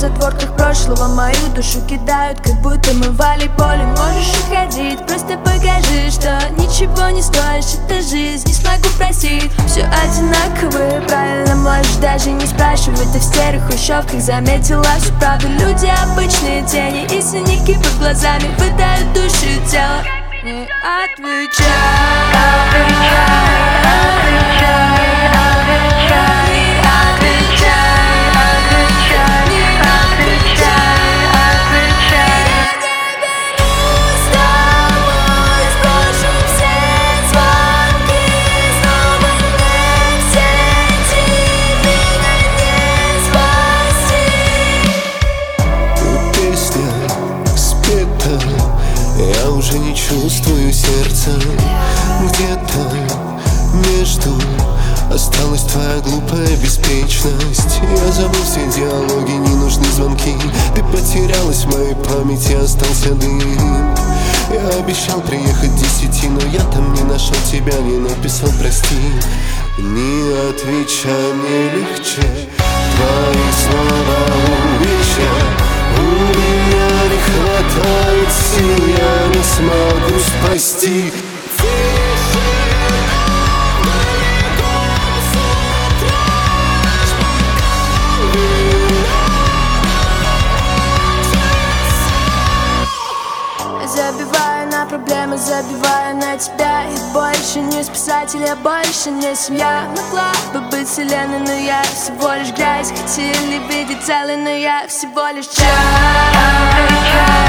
затворках прошлого мою душу кидают, как будто мы в волейболе. Можешь уходить, просто покажи, что ничего не стоишь, это жизнь, не смогу просить. Все одинаковое, правильно, можешь даже не спрашивать. Ты в серых хрущевках заметила всю правду. Люди обычные тени и синяки под глазами выдают душу и тело. Не отвечай. Я уже не чувствую сердца. Где-то между осталась твоя глупая беспечность. Я забыл все диалоги, не нужны звонки. Ты потерялась в моей памяти, остался дым. Я обещал приехать к 10, но я там не нашел тебя, не написал прости. Не отвечай, мне легче твои слова увечья. У меня не хватает сил, я не смогу спасти. Забиваю на проблемы, забиваю на тебя. И больше не спасатель, я больше не семья. Могла бы быть вселенной, но я всего лишь грязь. Хотели видеть целый, но я всего лишь часть.